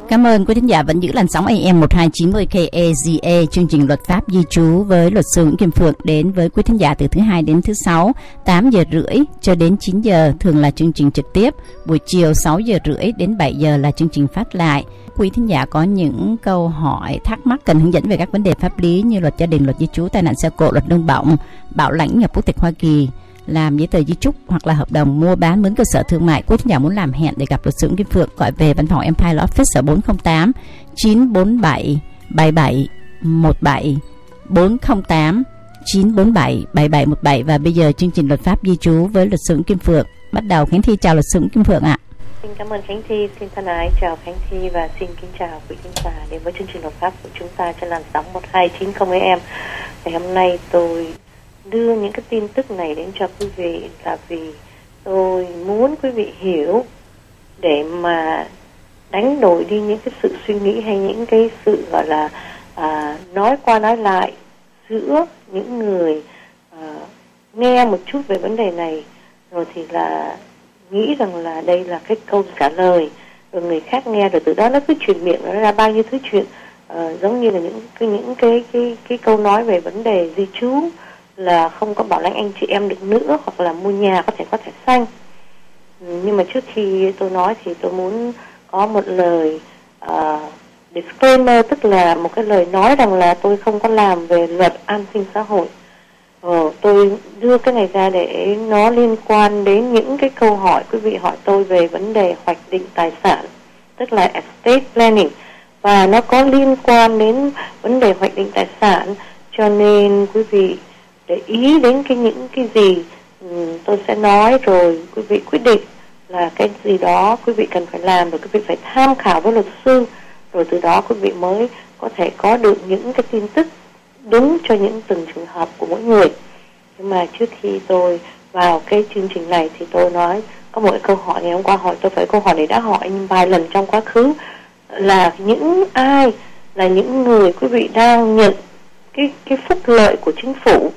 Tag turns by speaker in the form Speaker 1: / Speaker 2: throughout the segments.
Speaker 1: Cảm ơn quý thính giả vẫn giữ làn sóng AM 1290 KAZA, chương trình luật pháp di trú với luật sư Nguyễn Kim Phượng đến với quý thính giả từ thứ Hai đến thứ Sáu, 8 giờ rưỡi cho đến 9 giờ, thường là chương trình trực tiếp. Buổi chiều 6 giờ rưỡi đến 7 giờ là chương trình phát lại. Quý thính giả có những câu hỏi, thắc mắc cần hướng dẫn về các vấn đề pháp lý như luật gia đình, luật di trú, tai nạn xe cộ, luật lương bổng, bảo lãnh nhập quốc tịch Hoa Kỳ, làm giấy tờ di chúc hoặc là hợp đồng mua bán mướn cơ sở thương mại. Quý thính giả muốn làm hẹn để gặp luật sư Kim Phượng, gọi về văn phòng Empire Law Office ở 408 947 7717 408 947 7717. Và bây giờ chương trình luật pháp di trú với luật sư Kim Phượng bắt đầu. Khánh Thi chào luật sư Kim Phượng ạ.
Speaker 2: Xin cảm ơn Khánh Thi, xin thân ái chào Khánh Thi và xin kính chào quý khán giả đến với chương trình luật pháp của chúng ta trên làn sóng 1290 AM. Ngày hôm nay tôi đưa những cái tin tức này đến cho quý vị là vì tôi muốn quý vị hiểu để mà đánh đổi đi những cái sự suy nghĩ hay những cái sự gọi là nói qua nói lại giữa những người nghe một chút về vấn đề này rồi thì là nghĩ rằng là đây là cái câu trả lời, rồi người khác nghe rồi từ đó nó cứ truyền miệng, nó ra bao nhiêu thứ chuyện, giống như là những cái câu nói về vấn đề di trú là không có bảo lãnh anh chị em được nữa, hoặc là mua nhà có thẻ xanh. Nhưng mà trước khi tôi nói thì tôi muốn có một lời disclaimer, tức là một cái lời nói rằng là tôi không có làm về luật an sinh xã hội. Tôi đưa cái này ra để nó liên quan đến những cái câu hỏi quý vị hỏi tôi về vấn đề hoạch định tài sản, tức là estate planning, và nó có liên quan đến vấn đề hoạch định tài sản, cho nên quý vị để ý đến những cái gì tôi sẽ nói, rồi quý vị quyết định là cái gì đó quý vị cần phải làm, rồi quý vị phải tham khảo với luật sư, rồi từ đó quý vị mới có thể có được những cái tin tức đúng cho những từng trường hợp của mỗi người. Nhưng mà trước khi tôi vào cái chương trình này thì tôi nói có một cái câu hỏi ngày hôm qua hỏi tôi, phải câu hỏi này đã hỏi vài lần trong quá khứ, là những ai là những người quý vị đang nhận cái phúc lợi của chính phủ.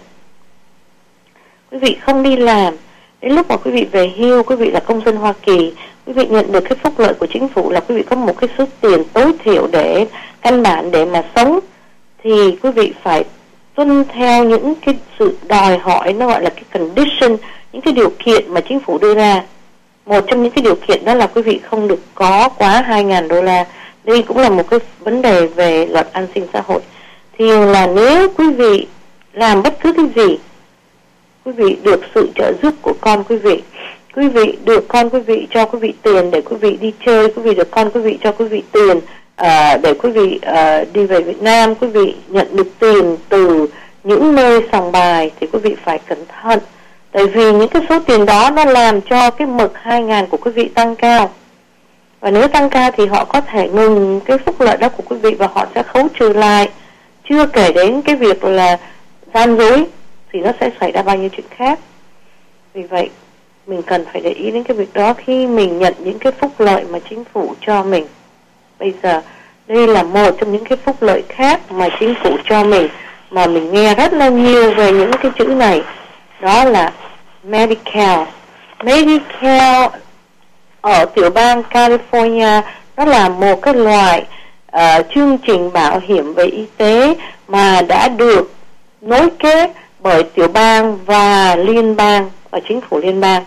Speaker 2: Quý vị không đi làm, đến lúc mà quý vị về hưu, quý vị là công dân Hoa Kỳ, quý vị nhận được cái phúc lợi của chính phủ là quý vị có một cái số tiền tối thiểu để căn bản để mà sống, thì quý vị phải tuân theo những cái sự đòi hỏi, nó gọi là cái condition, những cái điều kiện mà chính phủ đưa ra. Một trong những cái điều kiện đó là quý vị không được có quá $2,000. Đây cũng là một cái vấn đề về luật an sinh xã hội. Thì là nếu quý vị làm bất cứ cái gì, quý vị được sự trợ giúp của con quý vị được con quý vị cho quý vị tiền để quý vị đi chơi, quý vị được con quý vị cho quý vị tiền để quý vị đi về Việt Nam, quý vị nhận được tiền từ những nơi sòng bài, thì quý vị phải cẩn thận, tại vì những cái số tiền đó nó làm cho cái mực 2.000 của quý vị tăng cao, và nếu tăng cao thì họ có thể ngừng cái phúc lợi đó của quý vị và họ sẽ khấu trừ lại, chưa kể đến cái việc là gian dối thì nó sẽ xảy ra bao nhiêu chuyện khác. Vì vậy mình cần phải để ý đến cái việc đó khi mình nhận những cái phúc lợi mà chính phủ cho mình. Bây giờ đây là một trong những cái phúc lợi khác mà chính phủ cho mình, mà mình nghe rất là nhiều về những cái chữ này, đó là Medi-Cal. Medi-Cal ở tiểu bang California, nó là một cái loại chương trình bảo hiểm về y tế mà đã được nối kết bởi tiểu bang và liên bang và chính phủ liên bang.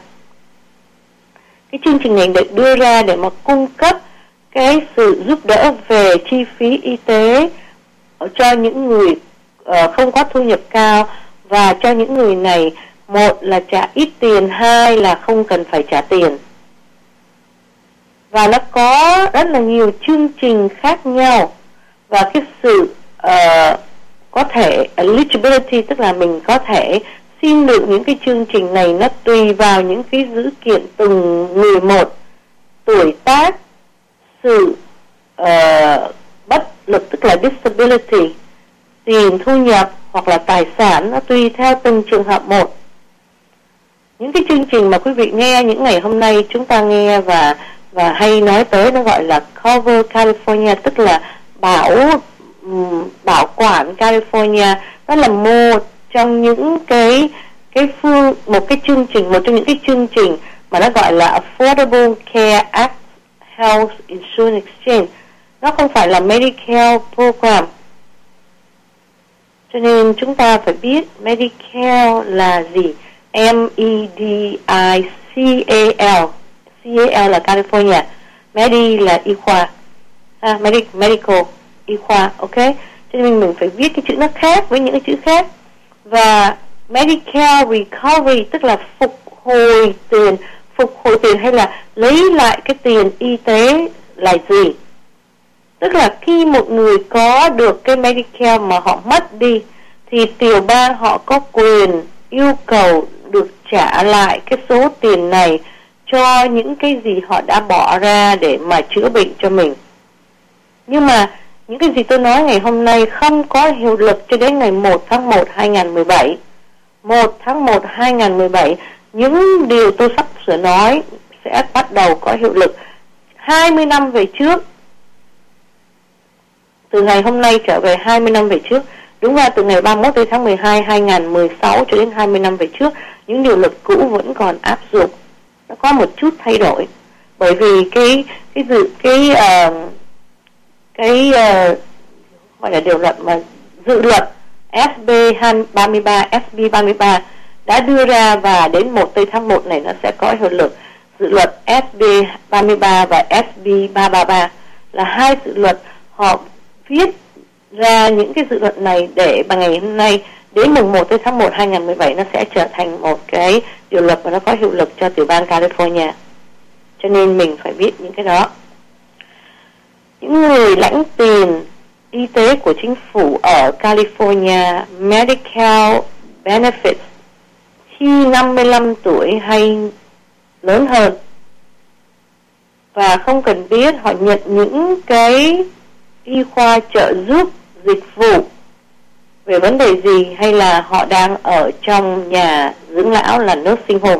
Speaker 2: Cái chương trình này được đưa ra để mà cung cấp cái sự giúp đỡ về chi phí y tế cho những người không có thu nhập cao, và cho những người này, một là trả ít tiền, hai là không cần phải trả tiền. Và nó có rất là nhiều chương trình khác nhau, và cái sự có thể eligibility, tức là mình có thể xin được những cái chương trình này, nó tùy vào những cái dữ kiện từng người một, tuổi tác, sự bất lực tức là disability, tiền thu nhập hoặc là tài sản, nó tùy theo từng trường hợp một. Những cái chương trình mà quý vị nghe những ngày hôm nay chúng ta nghe và hay nói tới, nó gọi là Cover California, tức là bảo quản California. Đó là một trong những một trong những cái chương trình mà nó gọi là Affordable Care Act Health Insurance Exchange. nó không phải là Medicare program. Cho nên chúng ta phải biết Medicare là gì. M-E-D-I-C-A-L. C-A-L là California. Medi là y khoa. Medical, y khoa, ok? Cho nên mình phải viết cái chữ nó khác với những cái chữ khác. Và Medicare Recovery tức là phục hồi tiền hay là lấy lại cái tiền y tế là gì? Tức là khi một người có được cái Medicare mà họ mất đi thì tiểu bang họ có quyền yêu cầu được trả lại cái số tiền này cho những cái gì họ đã bỏ ra để mà chữa bệnh cho mình. Nhưng mà những cái gì tôi nói ngày hôm nay không có hiệu lực cho đến ngày 1 tháng 1, 2017. 1 tháng 1, 2017, những điều tôi sắp sửa nói sẽ bắt đầu có hiệu lực. 20 năm về trước, từ ngày hôm nay trở về 20 năm về trước, đúng ra từ ngày 31 tháng 12, 2016 cho đến 20 năm về trước, những điều luật cũ vẫn còn áp dụng. Nó có một chút thay đổi. Bởi vì gọi là điều luật mà dự luật SB 33 đã đưa ra và đến 1 tháng 1 này nó sẽ có hiệu lực. Dự luật SB 33 và SB 333 là hai dự luật, họ viết ra những cái dự luật này để bằng ngày hôm nay đến mùng 1 tháng 1 2017 nó sẽ trở thành một cái điều luật và nó có hiệu lực cho tiểu bang California. Cho nên mình phải biết những cái đó. Những người lãnh tiền y tế của chính phủ ở California, Medical Benefits, khi 55 tuổi hay lớn hơn và không cần biết họ nhận những cái y khoa trợ giúp dịch vụ về vấn đề gì hay là họ đang ở trong nhà dưỡng lão là nursing home.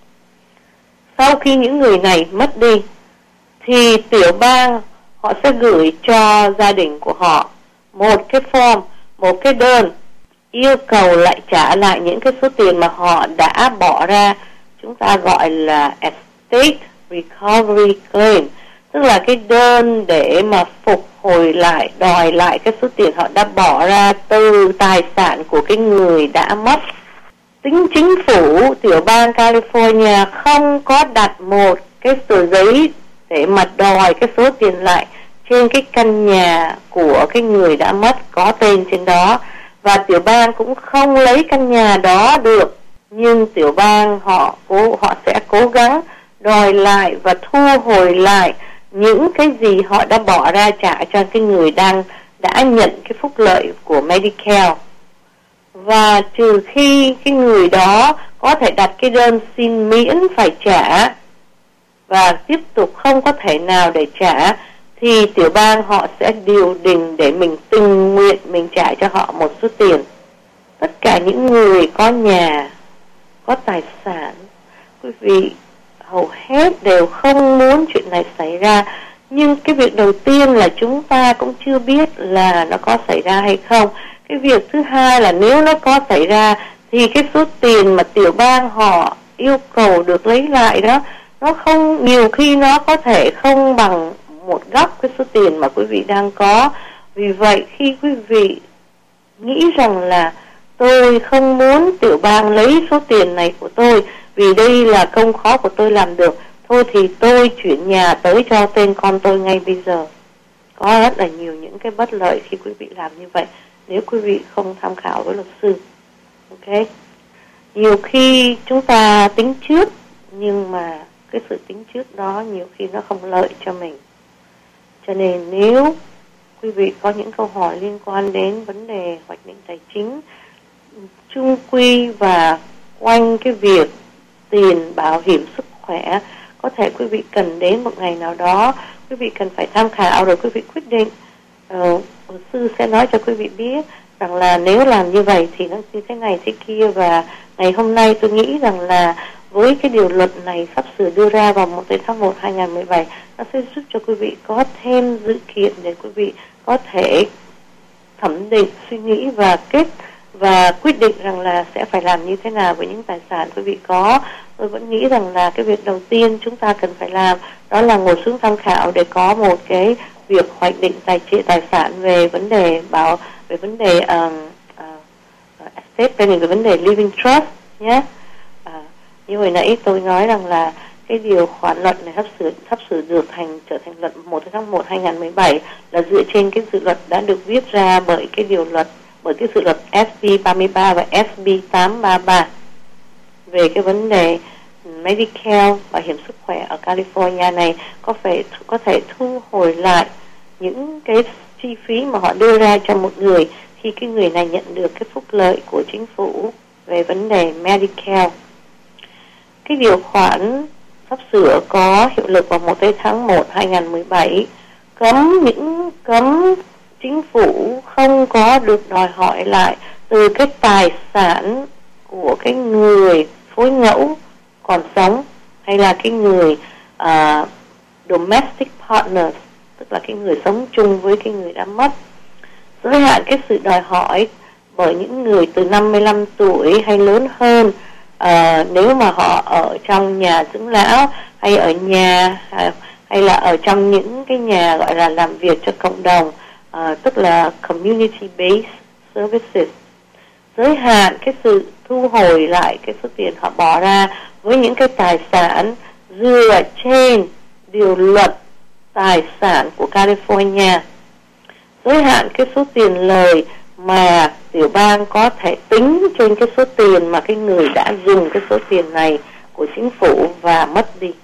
Speaker 2: Sau khi những người này mất đi thì tiểu bang họ sẽ gửi cho gia đình của họ một cái form, một cái đơn yêu cầu lại trả lại những cái số tiền mà họ đã bỏ ra. Chúng ta gọi là Estate Recovery Claim, tức là cái đơn để mà phục hồi lại, đòi lại cái số tiền họ đã bỏ ra từ tài sản của cái người đã mất. Chính phủ tiểu bang California không có đặt một cái tờ giấy để mà đòi cái số tiền lại trên cái căn nhà của cái người đã mất có tên trên đó, và tiểu bang cũng không lấy căn nhà đó được, nhưng tiểu bang họ sẽ cố gắng đòi lại và thu hồi lại những cái gì họ đã bỏ ra trả cho cái người đã nhận cái phúc lợi của Medicare. Và trừ khi cái người đó có thể đặt cái đơn xin miễn phải trả và tiếp tục không có thể nào để trả, thì tiểu bang họ sẽ điều đình để mình tình nguyện mình trả cho họ một số tiền. Tất cả những người có nhà, có tài sản, quý vị hầu hết đều không muốn chuyện này xảy ra. Nhưng cái việc đầu tiên là chúng ta cũng chưa biết là nó có xảy ra hay không. Cái việc thứ hai là nếu nó có xảy ra thì cái số tiền mà tiểu bang họ yêu cầu được lấy lại đó, nó không, nhiều khi nó có thể không bằng một góc cái số tiền mà quý vị đang có. Vì vậy khi quý vị nghĩ rằng là tôi không muốn tiểu bang lấy số tiền này của tôi vì đây là công khó của tôi làm được, thôi thì tôi chuyển nhà tới cho tên con tôi ngay bây giờ. Có rất là nhiều những cái bất lợi khi quý vị làm như vậy nếu quý vị không tham khảo với luật sư. Ok, nhiều khi chúng ta tính trước, nhưng mà cái sự tính trước đó nhiều khi nó không lợi cho mình. Cho nên nếu quý vị có những câu hỏi liên quan đến vấn đề hoạch định tài chính chung quy và quanh cái việc tiền bảo hiểm sức khỏe, có thể quý vị cần đến một ngày nào đó quý vị cần phải tham khảo rồi quý vị quyết định. Luật sư sẽ nói cho quý vị biết rằng là nếu làm như vậy thì nó như thế này thế kia. Và ngày hôm nay tôi nghĩ rằng là với cái điều luật này sắp sửa đưa ra vào 1 tháng 1 2017, nó sẽ giúp cho quý vị có thêm dữ kiện để quý vị có thể thẩm định, suy nghĩ và quyết định rằng là sẽ phải làm như thế nào với những tài sản quý vị có. Tôi vẫn nghĩ rằng là cái việc đầu tiên chúng ta cần phải làm đó là ngồi xuống tham khảo để có một cái việc hoạch định tài sản về vấn đề estate planning, về vấn đề living trust nhé. Như hồi nãy tôi nói rằng là cái điều khoản luật này sắp sửa trở thành luật 1 tháng 1 2017 là dựa trên cái dự luật đã được viết ra bởi cái dự luật SB 33 và SB 833 về cái vấn đề Medicare, bảo hiểm sức khỏe ở California này có thể thu hồi lại những cái chi phí mà họ đưa ra cho một người khi cái người này nhận được cái phúc lợi của chính phủ về vấn đề Medicare. Cái điều khoản sắp sửa có hiệu lực vào 1 tháng 1 2017 cấm chính phủ không có được đòi hỏi lại từ cái tài sản của cái người phối ngẫu còn sống hay là cái người domestic partners, tức là cái người sống chung với cái người đã mất. Giới hạn cái sự đòi hỏi bởi những người từ 55 tuổi hay lớn hơn, nếu mà họ ở trong nhà dưỡng lão hay ở nhà hay là ở trong những cái nhà gọi là làm việc cho cộng đồng, tức là community based services. Giới hạn cái sự thu hồi lại cái số tiền họ bỏ ra với những cái tài sản dựa trên điều luật tài sản của California. Giới hạn cái số tiền lời mà tiểu bang có thể tính trên cái số tiền mà cái người đã dùng cái số tiền này của chính phủ và mất đi.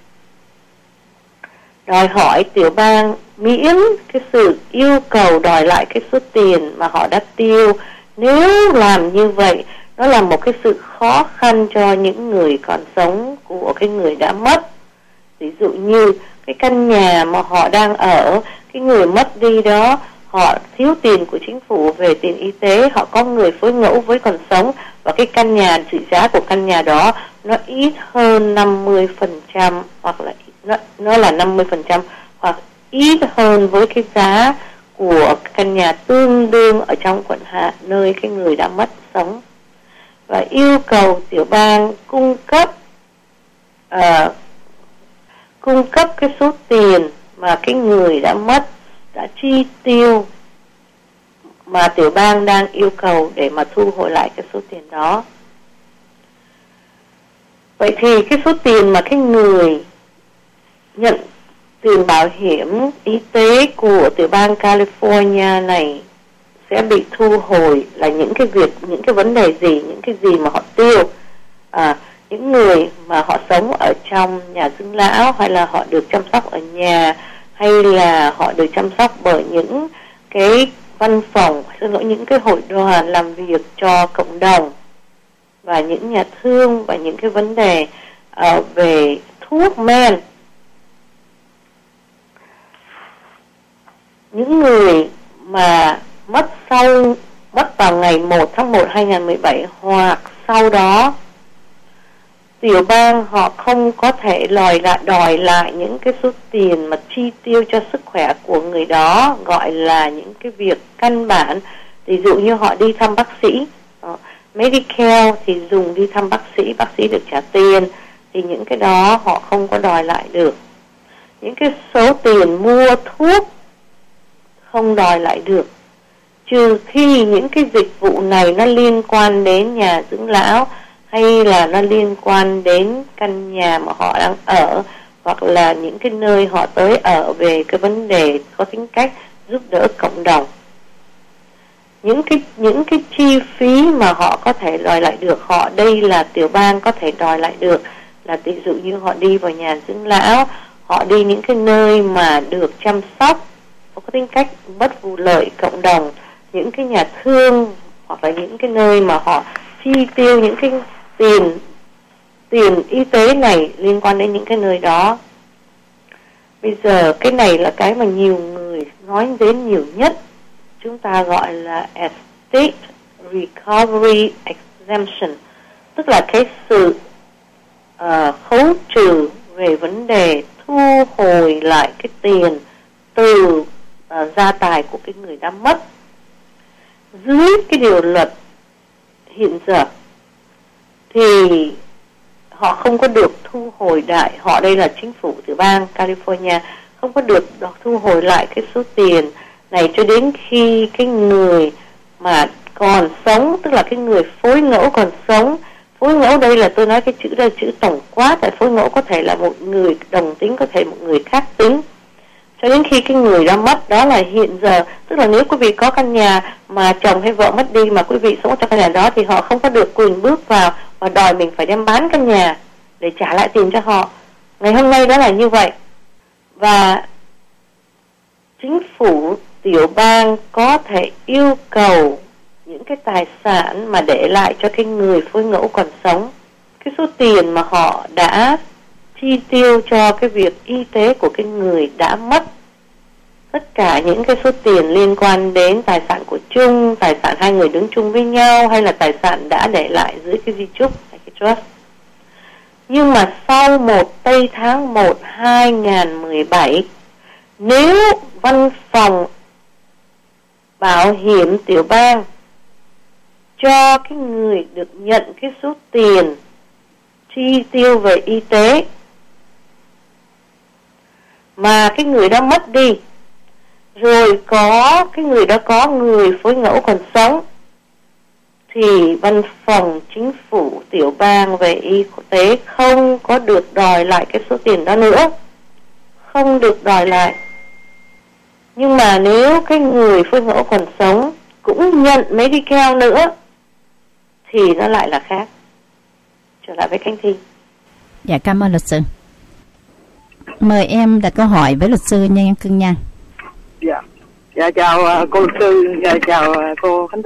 Speaker 2: Đòi hỏi tiểu bang miễn cái sự yêu cầu đòi lại cái số tiền mà họ đã tiêu. Nếu làm như vậy, nó là một cái sự khó khăn cho những người còn sống của cái người đã mất. Ví dụ như cái căn nhà mà họ đang ở, cái người mất đi đó, họ thiếu tiền của chính phủ về tiền y tế, họ có người phối ngẫu với còn sống, và cái căn nhà, trị giá của căn nhà đó nó ít hơn 50%, hoặc là nó là 50% hoặc ít hơn với cái giá của căn nhà tương đương ở trong quận Hạ nơi cái người đã mất sống. Và yêu cầu tiểu bang cung cấp cái số tiền mà cái người đã mất đã chi tiêu mà tiểu bang đang yêu cầu để mà thu hồi lại cái số tiền đó. Vậy thì cái số tiền mà cái người nhận tiền bảo hiểm y tế của tiểu bang California này sẽ bị thu hồi là những cái vấn đề gì, những cái gì mà họ tiêu. Những người mà họ sống ở trong nhà dưỡng lão, hay là họ được chăm sóc ở nhà, hay là họ được chăm sóc bởi những cái văn phòng, những cái hội đoàn làm việc cho cộng đồng, và những nhà thương, và những cái vấn đề về thuốc men. Những người mà mất vào ngày 1 tháng 1 2017 hoặc sau đó, tiểu bang họ không có thể đòi lại những cái số tiền mà chi tiêu cho sức khỏe của người đó, gọi là những cái việc căn bản. Ví dụ như họ đi thăm bác sĩ, Medicare thì dùng đi thăm bác sĩ được trả tiền, thì những cái đó họ không có đòi lại được. Những cái số tiền mua thuốc không đòi lại được, trừ khi những cái dịch vụ này nó liên quan đến nhà dưỡng lão, hay là nó liên quan đến căn nhà mà họ đang ở, hoặc là những cái nơi họ tới ở về cái vấn đề có tính cách giúp đỡ cộng đồng. Những cái chi phí mà họ có thể đòi lại được, đây là tiểu bang có thể đòi lại được, là ví dụ như họ đi vào nhà dưỡng lão, họ đi những cái nơi mà được chăm sóc có tính cách bất vụ lợi cộng đồng, những cái nhà thương, hoặc là những cái nơi mà họ chi tiêu những cái tiền y tế này liên quan đến những cái nơi đó. Bây giờ cái này là cái mà nhiều người nói đến nhiều nhất, chúng ta gọi là Estate Recovery Exemption, tức là cái sự khấu trừ về vấn đề thu hồi lại cái tiền từ gia tài của cái người đã mất. Dưới cái điều luật hiện giờ thì họ không có được thu hồi lại, đây là chính phủ tiểu bang California không có được thu hồi lại cái số tiền này cho đến khi cái người mà còn sống, tức là cái người phối ngẫu còn sống. Phối ngẫu đây là tôi nói cái chữ đây chữ tổng quát, tại phối ngẫu có thể là một người đồng tính, có thể một người khác tính. Cho đến khi cái người đó mất, đó là hiện giờ, tức là nếu quý vị có căn nhà mà chồng hay vợ mất đi mà quý vị sống trong căn nhà đó thì họ không có được quyền bước vào và đòi mình phải đem bán căn nhà để trả lại tiền cho họ. Ngày hôm nay đó là như vậy. Và chính phủ tiểu bang có thể yêu cầu những cái tài sản mà để lại cho cái người phối ngẫu còn sống, cái số tiền mà họ đã chi tiêu cho cái việc y tế của cái người đã mất, tất cả những cái số tiền liên quan đến tài sản của chung, tài sản hai người đứng chung với nhau, hay là tài sản đã để lại dưới cái di chúc hay cái trust. Nhưng mà sau 1 Tây tháng 1 2017, nếu văn phòng bảo hiểm tiểu bang cho cái người được nhận cái số tiền chi tiêu về y tế mà cái người đó mất đi, rồi có cái người đó có người phối ngẫu còn sống, thì văn phòng chính phủ tiểu bang về y tế không có được đòi lại cái số tiền đó nữa, không được đòi lại. Nhưng mà nếu cái người phối ngẫu còn sống cũng nhận Medicare nữa thì nó lại là khác. Trở lại với Khánh Thi.
Speaker 1: Dạ, cảm ơn luật sư. Mời em đặt câu hỏi với luật sư nha cưng nha.
Speaker 3: Dạ chào cô luật sư, chào cô Khánh Thi.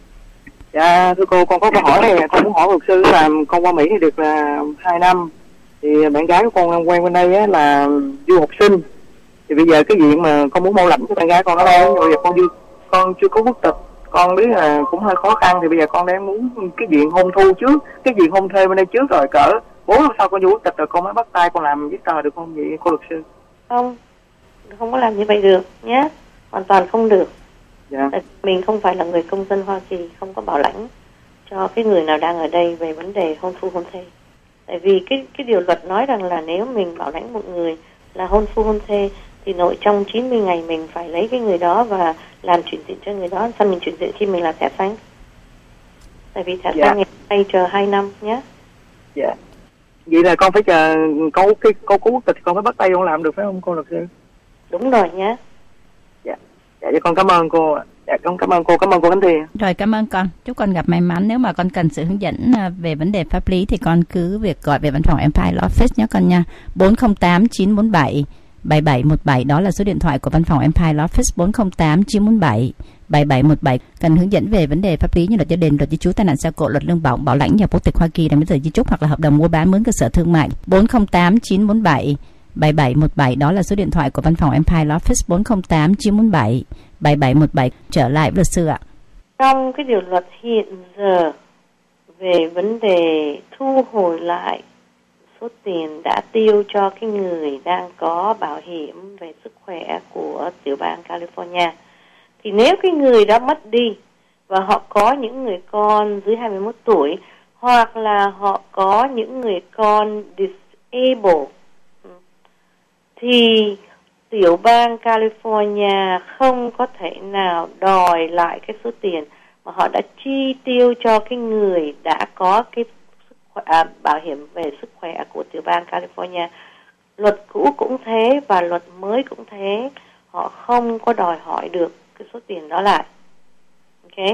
Speaker 3: Dạ thưa cô, con có câu hỏi này, con muốn hỏi luật sư là con qua Mỹ thì được là 2 năm, thì bạn gái của con quen bên đây là du học sinh, thì bây giờ cái chuyện mà con muốn bảo lãnh cho bạn gái con ở đây, rồi con chưa có quốc tịch, con biết là cũng hơi khó khăn, thì bây giờ con đang muốn cái chuyện hôn thu trước, cái chuyện hôn thê bên đây trước, rồi cỡ 4 năm sau con vô quốc tịch rồi con mới bắt tay con làm giấy tờ được không vậy cô luật sư?
Speaker 2: Không có làm như vậy được nhé, hoàn toàn không được.
Speaker 3: Dạ.
Speaker 2: Tại mình không phải là người công dân Hoa Kỳ, không có bảo lãnh cho cái người nào đang ở đây về vấn đề hôn phu hôn thê. Tại vì cái điều luật nói rằng là nếu mình bảo lãnh một người là hôn phu hôn thê thì nội trong 90 ngày mình phải lấy cái người đó và làm chuyển diện cho người đó. Sao mình chuyển diện khi mình là thẻ xanh? Tại vì thẻ xanh ngày chờ 2 năm nhé.
Speaker 3: Dạ. Vậy là con phải chờ có quốc tịch thì con phải bắt tay con làm được phải không cô luật sư?
Speaker 2: Đúng rồi nhé.
Speaker 3: Dạ con cảm ơn cô. Dạ con cảm ơn cô Khánh Thi.
Speaker 1: Rồi, cảm ơn con. Chúc con gặp may mắn. Nếu mà con cần sự hướng dẫn về vấn đề pháp lý thì con cứ việc gọi về văn phòng Empire Law Office nhé con nha. 408 947 7717, đó là số điện thoại của văn phòng Empire Law Office. 408 947 7717. Cần hướng dẫn về vấn đề pháp lý như luật gia đình, luật di trú, tai nạn xe cộ, luật lương bổng, bảo lãnh nhà quốc tịch Hoa Kỳ, đăng ký tờ di trúc hoặc là hợp đồng mua bán mướn cơ sở thương mại. 408 947 7717, đó là số điện thoại của văn phòng Empire Law Office. 408 947 7717. Trở lại với luật sư ạ.
Speaker 2: Trong cái điều luật hiện giờ về vấn đề thu hồi lại số tiền đã tiêu cho cái người đang có bảo hiểm về sức khỏe của tiểu bang California, thì nếu cái người đó mất đi và họ có những người con dưới 21 tuổi hoặc là họ có những người con disabled, thì tiểu bang California không có thể nào đòi lại cái số tiền mà họ đã chi tiêu cho cái người đã có cái bảo hiểm về sức khỏe của tiểu bang California. Luật cũ cũng thế và luật mới cũng thế, họ không có đòi hỏi được cái số tiền đó lại. Ok.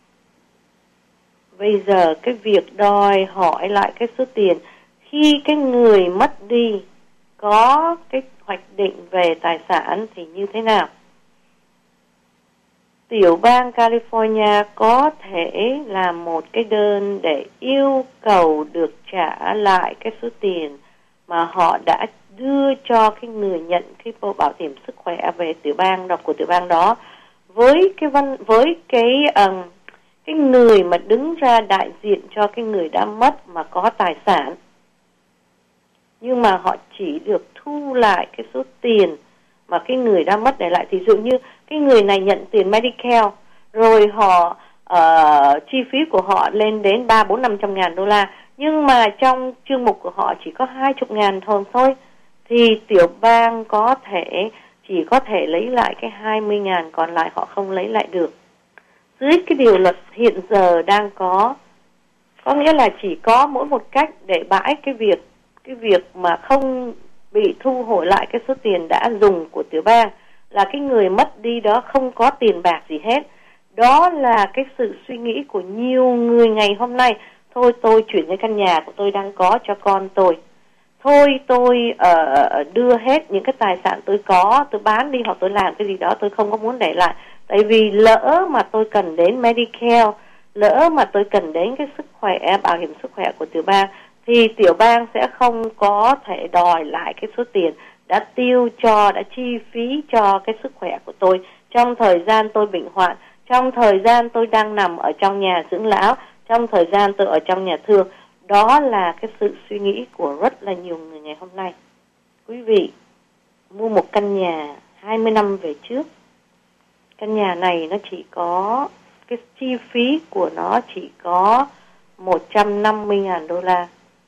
Speaker 2: Bây giờ cái việc đòi hỏi lại cái số tiền khi cái người mất đi có cái hoạch định về tài sản thì như thế nào? Tiểu bang California có thể làm một cái đơn để yêu cầu được trả lại cái số tiền mà họ đã đưa cho cái người nhận cái bảo hiểm sức khỏe về tiểu bang đó, của tiểu bang đó, với cái người mà đứng ra đại diện cho cái người đã mất mà có tài sản. Nhưng mà họ chỉ được thu lại cái số tiền mà cái người đã mất để lại. Thì dụ như cái người này nhận tiền Medicare, rồi họ chi phí của họ lên đến 300-500 ngàn đô la, nhưng mà trong chương mục của họ chỉ có 20 ngàn thôi, thì tiểu bang chỉ có thể lấy lại cái 20.000, còn lại họ không lấy lại được. Dưới cái điều luật hiện giờ đang có nghĩa là chỉ có mỗi một cách để bãi cái việc mà không bị thu hồi lại cái số tiền đã dùng của tiểu bang, là cái người mất đi đó không có tiền bạc gì hết. Đó là cái sự suy nghĩ của nhiều người ngày hôm nay. Thôi tôi chuyển cái căn nhà của tôi đang có cho con tôi. Thôi tôi đưa hết những cái tài sản tôi có, tôi bán đi hoặc tôi làm cái gì đó, tôi không có muốn để lại. Tại vì lỡ mà tôi cần đến Medicare, lỡ mà tôi cần đến cái bảo hiểm sức khỏe của tiểu bang, thì tiểu bang sẽ không có thể đòi lại cái số tiền đã chi phí cho cái sức khỏe của tôi trong thời gian tôi bệnh hoạn, trong thời gian tôi đang nằm ở trong nhà dưỡng lão, trong thời gian tôi ở trong nhà thương. Đó là cái sự suy nghĩ của rất là nhiều người ngày hôm nay. Quý vị mua một căn nhà 20 năm về trước, căn nhà này nó chỉ có cái chi phí của nó chỉ có $150,000,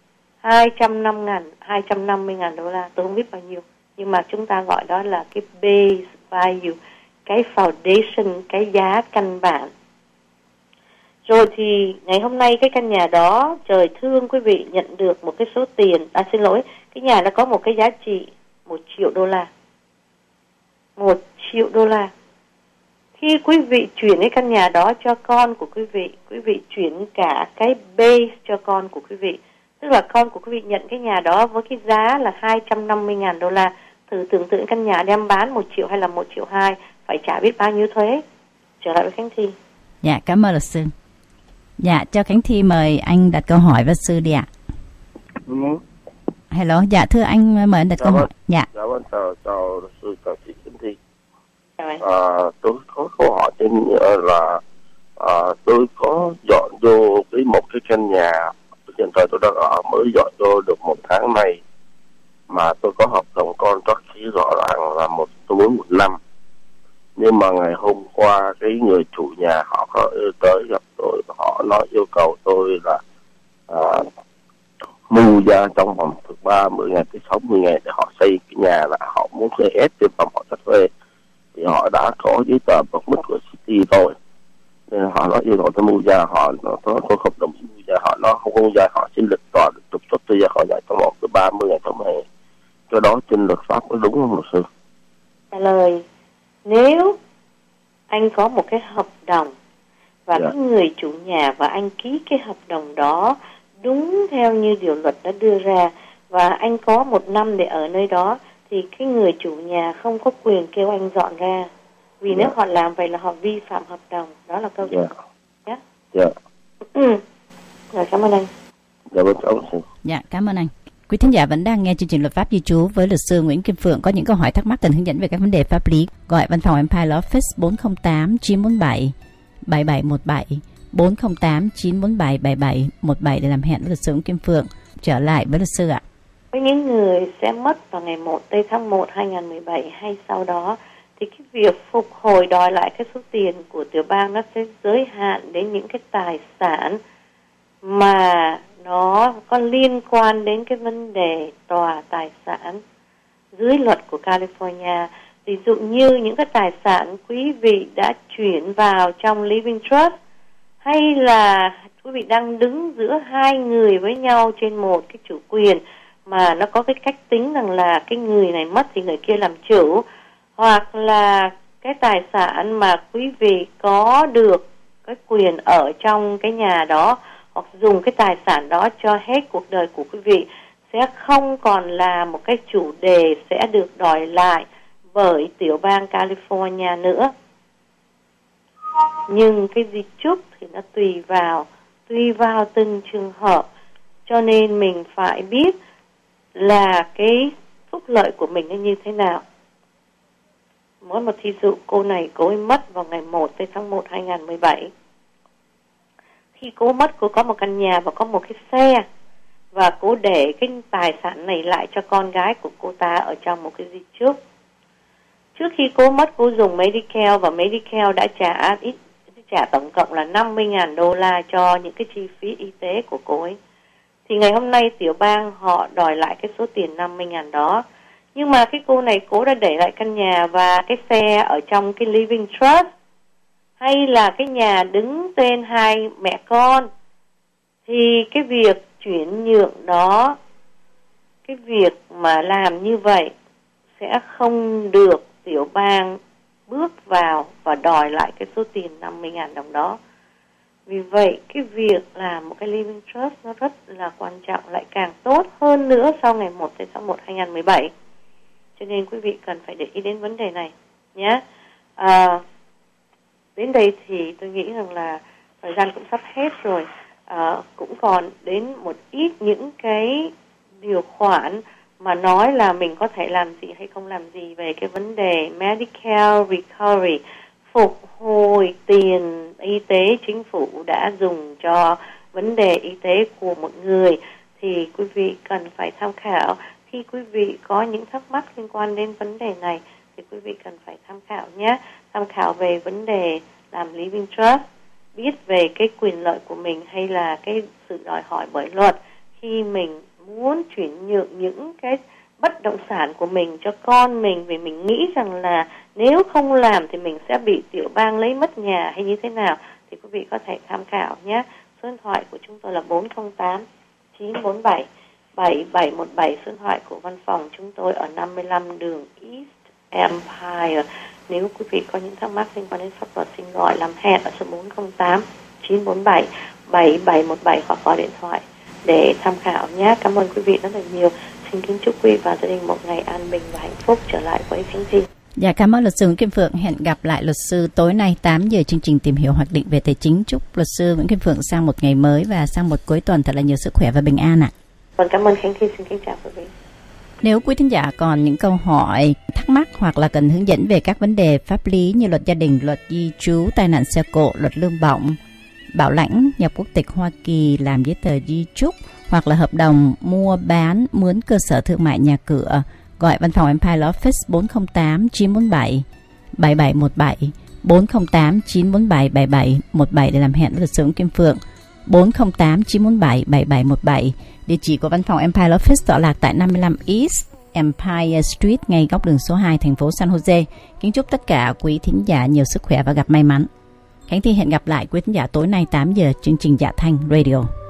Speaker 2: $250,000, tôi không biết bao nhiêu, nhưng mà chúng ta gọi đó là cái base value, cái foundation, cái giá căn bản. Rồi thì ngày hôm nay cái căn nhà đó, trời thương quý vị, nhận được một cái số tiền, cái nhà nó có một cái giá trị $1 triệu. $1 triệu. Khi quý vị chuyển cái căn nhà đó cho con của quý vị chuyển cả cái base cho con của quý vị. Tức là con của quý vị nhận cái nhà đó với cái giá là $250,000. Thử tưởng tượng căn nhà đem bán 1 triệu hay là 1,2 triệu, phải trả biết bao nhiêu thuế. Trở lại với Khánh Thi.
Speaker 1: Dạ, cảm ơn luật sư. Dạ, cho Khánh Thi mời anh đặt câu hỏi luật sư đi ạ. Hello, dạ thưa anh, mời anh đặt câu hỏi. Dạ.
Speaker 4: Dạ vâng, chào luật sư, chào chị Khánh Thi. Tôi có câu hỏi trên là tôi có dọn vô một cái căn nhà hiện tại tôi đang ở, mới dọn vô được 1 tháng này, mà tôi có hợp đồng contract ký rõ ràng là tôi muốn 1 năm. Nhưng mà ngày hôm qua cái người chủ nhà họ có tới gặp tôi, họ nói yêu cầu tôi là mua ra trong vòng từ 30 ngày tới 60 ngày để họ xây cái nhà, là họ muốn xây ép trên phòng họ cho thuê. Thì họ đã có giấy tờ bậc mức của City rồi, nên họ nói yêu cầu tôi mua ra, họ nó có hợp đồng mua ra, họ nó không mua ra, họ xin lịch tòa trục xuất tôi ra khỏi nhà trong vòng từ 30 ngày 60 ngày. Cái đó trên luật pháp có đúng không luật sư?
Speaker 2: Trả lời, nếu anh có một cái hợp đồng và cái người chủ nhà và anh ký cái hợp đồng đó đúng theo như điều luật đã đưa ra, và anh có 1 năm để ở nơi đó, thì cái người chủ nhà không có quyền kêu anh dọn ra. Vì nếu họ làm vậy là họ vi phạm hợp đồng. Đó là câu chuyện. Rồi, cảm ơn anh.
Speaker 1: Dạ, cảm ơn anh. Quý thính giả vẫn đang nghe chương trình Luật pháp di trú với luật sư Nguyễn Kim Phượng. Có những câu hỏi thắc mắc cần hướng dẫn về các vấn đề pháp lý, gọi văn phòng Empire Law Office 408 947 7717 408 947 7717 để làm hẹn với luật sư Nguyễn Kim Phượng. Trở lại với luật sư ạ.
Speaker 2: Với những người sẽ mất vào ngày 1 tháng 1 2017 hay sau đó, thì cái việc phục hồi đòi lại cái số tiền của tiểu bang nó sẽ giới hạn đến những cái tài sản mà nó có liên quan đến cái vấn đề tòa tài sản dưới luật của California. Ví dụ như những cái tài sản quý vị đã chuyển vào trong Living Trust, hay là quý vị đang đứng giữa 2 người với nhau trên một cái chủ quyền mà nó có cái cách tính rằng là cái người này mất thì người kia làm chủ, hoặc là cái tài sản mà quý vị có được cái quyền ở trong cái nhà đó, hoặc dùng cái tài sản đó cho hết cuộc đời của quý vị, sẽ không còn là một cái chủ đề sẽ được đòi lại bởi tiểu bang California nữa. Nhưng cái di chúc thì nó tùy vào từng trường hợp, cho nên mình phải biết là cái phúc lợi của mình nó như thế nào. Mỗi một thí dụ, cô này cô ấy mất vào ngày 1 tháng 1 2017. Khi cô mất, cô có một căn nhà và có một cái xe, và cô để cái tài sản này lại cho con gái của cô ta ở trong một cái di chúc. Trước khi cô mất, cô dùng Medicare, và Medicare đã trả tổng cộng là $50,000 cho những cái chi phí y tế của cô ấy. Thì ngày hôm nay tiểu bang họ đòi lại cái số tiền $50,000 đó. Nhưng mà cái cô này cô đã để lại căn nhà và cái xe ở trong cái living trust, hay là cái nhà đứng tên hai mẹ con, thì cái việc chuyển nhượng đó, cái việc mà làm như vậy sẽ không được tiểu bang bước vào và đòi lại cái số tiền 50.000 đồng đó. Vì vậy cái việc làm một cái living trust nó rất là quan trọng, lại càng tốt hơn nữa sau ngày 1/1/2017. Cho nên quý vị cần phải để ý đến vấn đề này nhé. Đến đây thì tôi nghĩ rằng là thời gian cũng sắp hết rồi. Cũng còn đến một ít những cái điều khoản mà nói là mình có thể làm gì hay không làm gì về cái vấn đề Medicare Recovery, phục hồi tiền y tế chính phủ đã dùng cho vấn đề y tế của một người, thì quý vị cần phải tham khảo. Khi quý vị có những thắc mắc liên quan đến vấn đề này thì quý vị cần phải tham khảo nhé. Tham khảo về vấn đề làm living trust, biết về cái quyền lợi của mình hay là cái sự đòi hỏi bởi luật khi mình muốn chuyển nhượng những cái bất động sản của mình cho con mình, vì mình nghĩ rằng là nếu không làm thì mình sẽ bị tiểu bang lấy mất nhà hay như thế nào, thì quý vị có thể tham khảo nhé. Số điện thoại của chúng tôi là 408-947-7717, số điện thoại của văn phòng chúng tôi ở 55 đường East Empire. Nếu quý vị có những thắc mắc liên quan đến pháp luật, xin gọi làm hẹn ở số 408-947-7717 hoặc gọi điện thoại để tham khảo nhé. Cảm ơn quý vị rất là nhiều. Xin kính chúc quý và gia đình một ngày an bình và hạnh phúc. Trở lại với Khánh Thi.
Speaker 1: Dạ, cảm ơn luật sư Nguyễn Kim Phượng. Hẹn gặp lại luật sư tối nay 8 giờ chương trình Tìm hiểu hoạch định về tài chính. Chúc luật sư Nguyễn Kim Phượng sang một ngày mới và sang một cuối tuần thật là nhiều sức khỏe và bình an ạ.
Speaker 2: Vâng, cảm ơn Khánh Thi. Xin kính chào quý vị.
Speaker 1: Nếu quý thính giả còn những câu hỏi, thắc mắc hoặc là cần hướng dẫn về các vấn đề pháp lý như luật gia đình, luật di trú, tai nạn xe cộ, luật lương bổng, bảo lãnh, nhập quốc tịch Hoa Kỳ, làm giấy tờ di chúc hoặc là hợp đồng mua bán, mướn cơ sở thương mại nhà cửa, gọi văn phòng Empire Law Office 408-947-7717, 408-947-7717 để làm hẹn với luật sư Kim Phượng, 408-947-7717. Địa chỉ của văn phòng Empire Law Office tọa lạc tại 55 East Empire Street, ngay góc đường số 2, thành phố San Jose. Kính chúc tất cả quý thính giả nhiều sức khỏe và gặp may mắn. Khánh Thi hẹn gặp lại quý thính giả tối nay 8 giờ chương trình Dạ Thanh Radio.